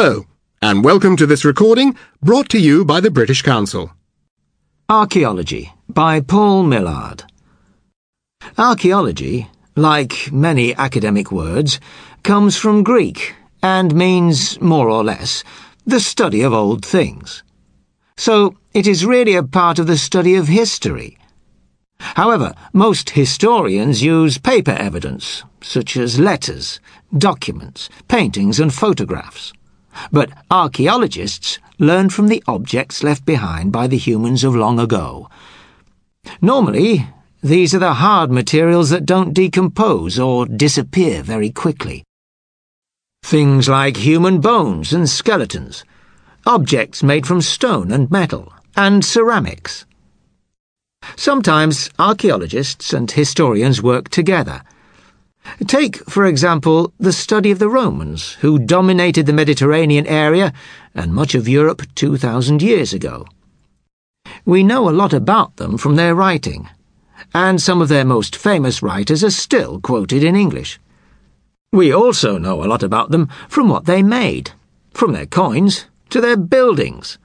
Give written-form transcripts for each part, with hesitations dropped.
Hello, and welcome to this recording brought to you by the British Council. Archaeology by Paul Millard. Archaeology, like many academic words, comes from Greek and means, more or less, the study of old things. So it is really a part of the study of history. However, most historians use paper evidence, such as letters, documents, paintings and photographs. But archaeologists learn from the objects left behind by the humans of long ago. Normally, these are the hard materials that don't decompose or disappear very quickly. Things like human bones and skeletons, objects made from stone and metal, and ceramics. Sometimes archaeologists and historians work together. Take, for example, the study of the Romans, who dominated the Mediterranean area and much of Europe 2,000 years ago. We know a lot about them from their writing, and some of their most famous writers are still quoted in English. We also know a lot about them from what they made, from their coins to their buildings.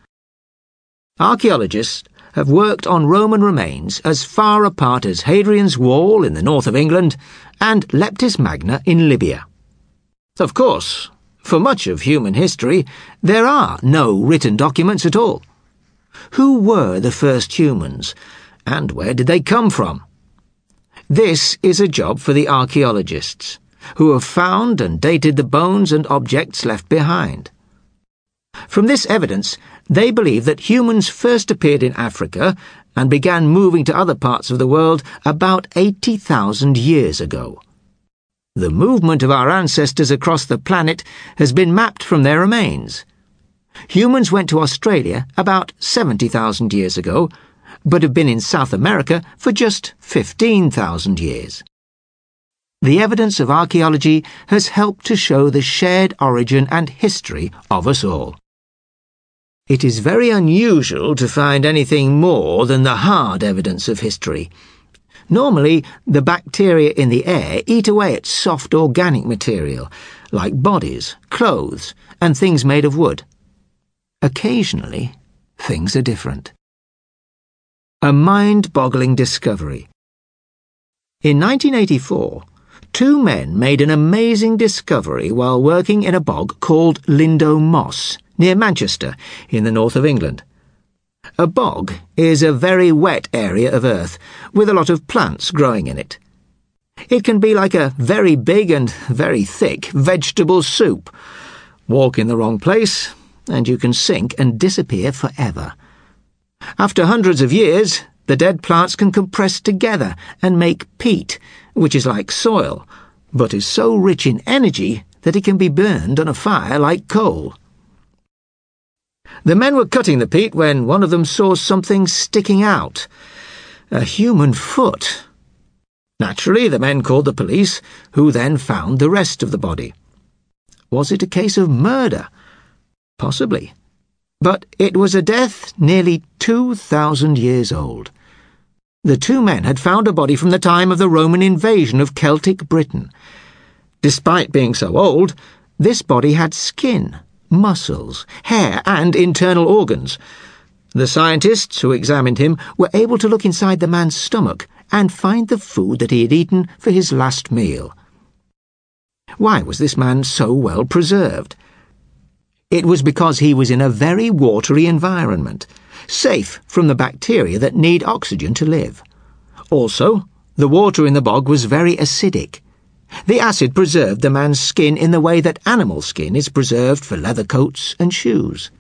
Archaeologists have worked on Roman remains as far apart as Hadrian's Wall in the north of England and Leptis Magna in Libya. Of course, for much of human history, there are no written documents at all. Who were the first humans, and where did they come from? This is a job for the archaeologists, who have found and dated the bones and objects left behind. From this evidence, they believe that humans first appeared in Africa and began moving to other parts of the world about 80,000 years ago. The movement of our ancestors across the planet has been mapped from their remains. Humans went to Australia about 70,000 years ago, but have been in South America for just 15,000 years. The evidence of archaeology has helped to show the shared origin and history of us all. It is very unusual to find anything more than the hard evidence of history. Normally, the bacteria in the air eat away at soft organic material, like bodies, clothes, and things made of wood. Occasionally, things are different. A mind-boggling discovery. In 1984, two men made an amazing discovery while working in a bog called Lindo Moss, near Manchester, in the north of England. A bog is a very wet area of earth, with a lot of plants growing in it. It can be like a very big and very thick vegetable soup. Walk in the wrong place, and you can sink and disappear forever. After hundreds of years, the dead plants can compress together and make peat, which is like soil, but is so rich in energy that it can be burned on a fire like coal. The men were cutting the peat when one of them saw something sticking out. A human foot. Naturally, the men called the police, who then found the rest of the body. Was it a case of murder? Possibly. But it was a death nearly 2,000 years old. The two men had found a body from the time of the Roman invasion of Celtic Britain. Despite being so old, this body had skin, muscles, hair, and internal organs. The scientists who examined him were able to look inside the man's stomach and find the food that he had eaten for his last meal. Why was this man so well preserved? It was because he was in a very watery environment, safe from the bacteria that need oxygen to live. Also, the water in the bog was very acidic. The acid preserved the man's skin in the way that animal skin is preserved for leather coats and shoes.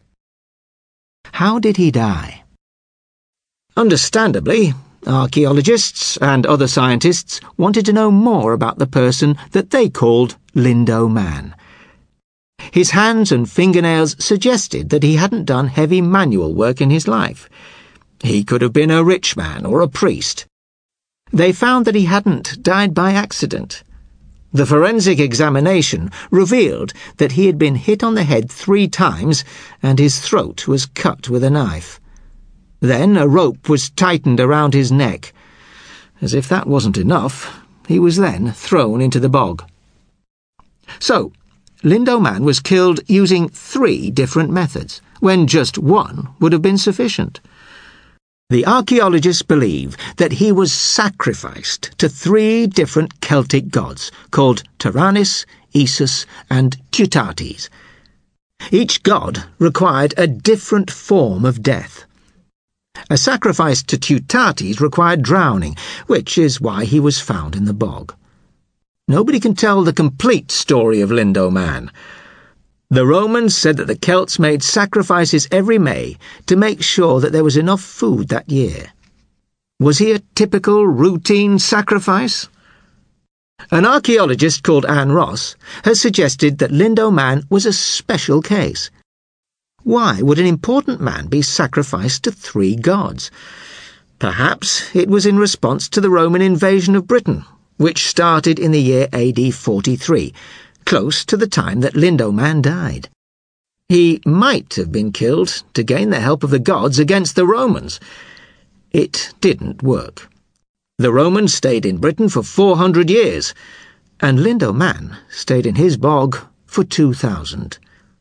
How did he die? Understandably, archaeologists and other scientists wanted to know more about the person that they called Lindo Man. His hands and fingernails suggested that he hadn't done heavy manual work in his life. He could have been a rich man or a priest. They found that he hadn't died by accident. The forensic examination revealed that he had been hit on the head 3 times and his throat was cut with a knife. Then a rope was tightened around his neck. As if that wasn't enough, he was then thrown into the bog. So, Lindoman was killed using 3 different methods, when just one would have been sufficient. The archaeologists believe that he was sacrificed to 3 different Celtic gods called Taranis, Esus, and Teutates. Each god required a different form of death. A sacrifice to Teutates required drowning, which is why he was found in the bog. Nobody can tell the complete story of Lindoman. The Romans said that the Celts made sacrifices every May to make sure that there was enough food that year. Was he a typical routine sacrifice? An archaeologist called Anne Ross has suggested that Lindoman was a special case. Why would an important man be sacrificed to 3 gods? Perhaps it was in response to the Roman invasion of Britain, which started in the year AD 43, close to the time that Lindoman died. He might have been killed to gain the help of the gods against the Romans. It didn't work. The Romans stayed in Britain for 400 years, and Lindoman stayed in his bog for 2,000.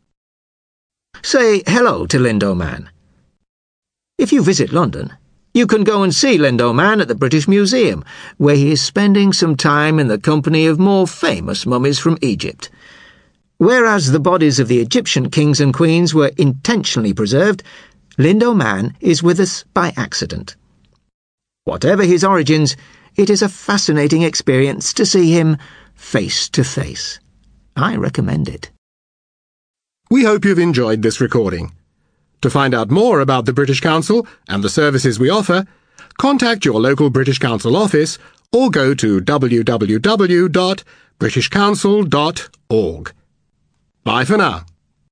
Say hello to Lindoman. If you visit London, you can go and see Lindoman at the British Museum, where he is spending some time in the company of more famous mummies from Egypt. Whereas the bodies of the Egyptian kings and queens were intentionally preserved, Lindoman is with us by accident. Whatever his origins, it is a fascinating experience to see him face to face. I recommend it. We hope you've enjoyed this recording. To find out more about the British Council and the services we offer, contact your local British Council office or go to www.britishcouncil.org. Bye for now.